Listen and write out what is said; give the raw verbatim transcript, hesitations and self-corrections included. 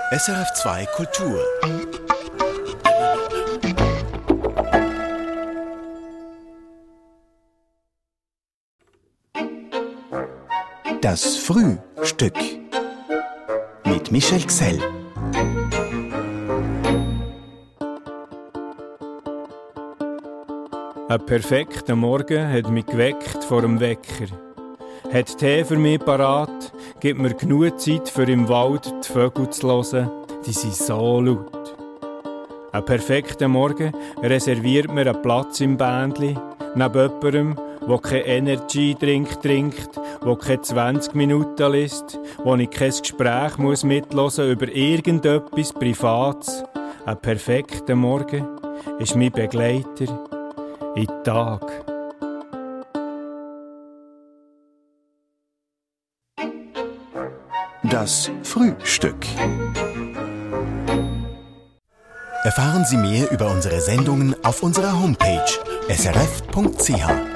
S R F zwei Kultur. Das Frühstück mit Michel Gsell. Ein perfekter Morgen hat mich geweckt vor dem Wecker. Hat Tee für mich parat, gibt mir genug Zeit, für im Wald die Vögel zu hören. Die sind so laut. Ein perfekter Morgen reserviert mir einen Platz im Bändli, neben jemandem, der keinen Energy-Drink trinkt, der keine zwanzig Minuten liest, wo ich kein Gespräch muss mithören über irgendetwas Privates. Ein perfekter Morgen ist mein Begleiter in den Tag. Das Frühstück. Erfahren Sie mehr über unsere Sendungen auf unserer Homepage s r f punkt c h.